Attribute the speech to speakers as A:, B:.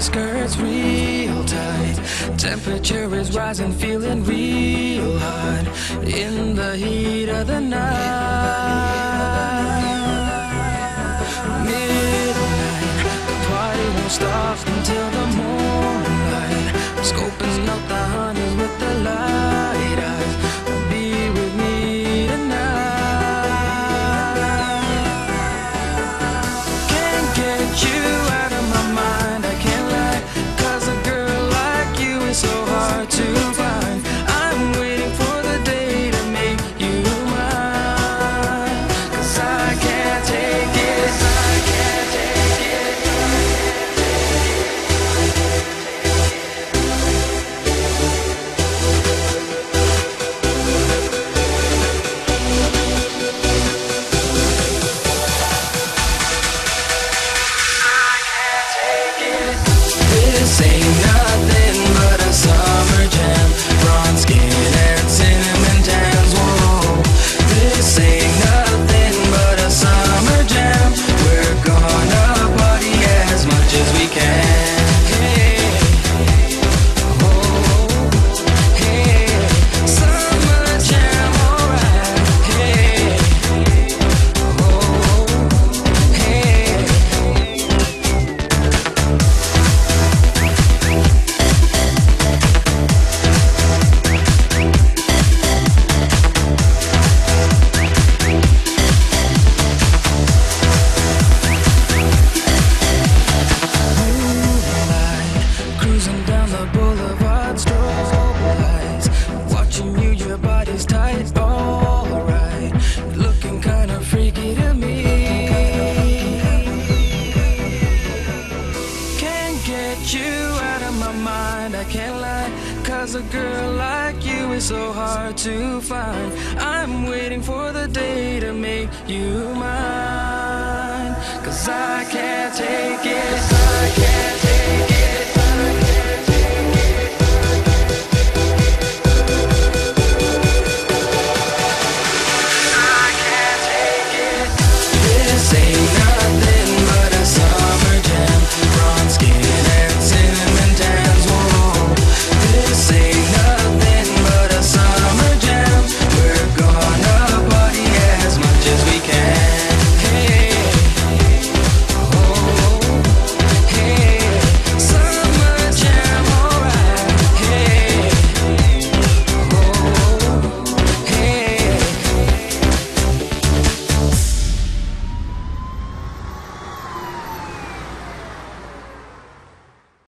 A: skirt's real tight. Temperature is rising, feeling real hot in the heat of the night. Midnight, the party won't stop until the morning light. Scoping out the honeys with the light eyes. Be with me tonight. Can't get you out of my mind, I can't lie, 'cause a girl like you is so hard to find. I'm waiting for the day to make you mine, 'cause I can't take it, I can't take it. This ain't nothing but a summer jam. Bronze skin and cinnamon tans. Whoa, this ain't nothing but a summer jam. We're gonna party as much as we can. Hey, oh, hey, summer jam, alright. Hey, oh, hey. Cruising down the boulevard, strobe lights. Watching you, your body's tight, alright. Looking kinda freaky to me. Can't get you out of my mind, I can't lie, 'cause a girl like you is so hard to find. I'm waiting for the day to make you mine, 'cause I can't take it, I can't.